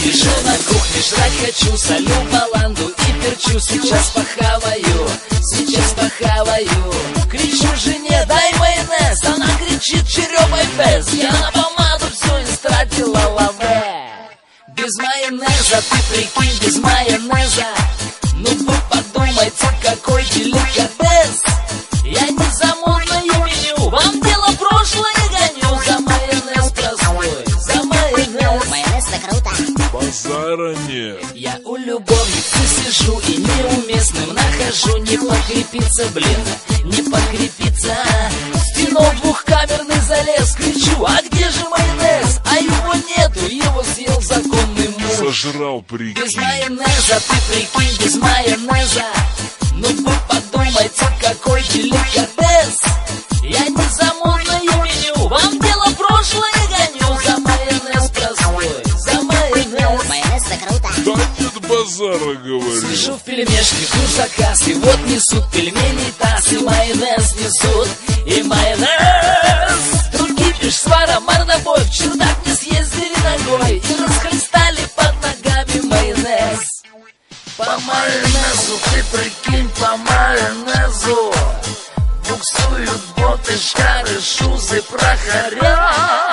Лежу на кухне, жрать хочу, солю баланду и перчу. Сейчас похаваю, сейчас похаваю. Кричу жене, дай майонез. Она кричит, черёбай без. Я на помаду всю истратила лаве. Без майонеза, ты прикинь, без майонеза. Ну вы подумайте, какой деликатес. Я не за модное меню, вам дело прошлое гоню. За майонез простой, за майонез. Майонез это круто. Базара нет. Я у любовницы сижу и неуместным нахожу. Не покрепиться, блин, не покрепиться. В стену двухкамерный залез, кричу, а где же майонез? А его нету, его съел законный муж. Сожрал, прикинь. Без майонеза, ты прикинь, без майонеза. Ну вы подумайте, какой деликатес. Я не за модное меню, вам дело прошлое гоню. За майонез простой, за майонез. Майонез это круто. Да нет базара, говорю. Сижу в пельмешке, жду заказ, и вот несут пельмени таз, и майонез несут, и майонез. Тут кипиш, свара, мордобой, в чердак не съездили ногой, и расхлестали под ногами майонез. По майонезу, ты прикинь, по майонезу буксуют боты, шкары, шузы, прохоря.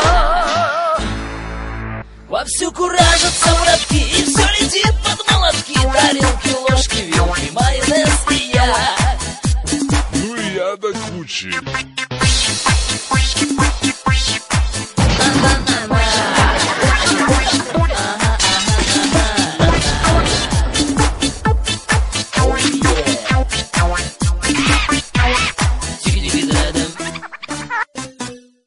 Вовсю куражатся братки, и все летит под молотки. Тарелки, ложки, вилки, майонез и я. Ну и я до кучи.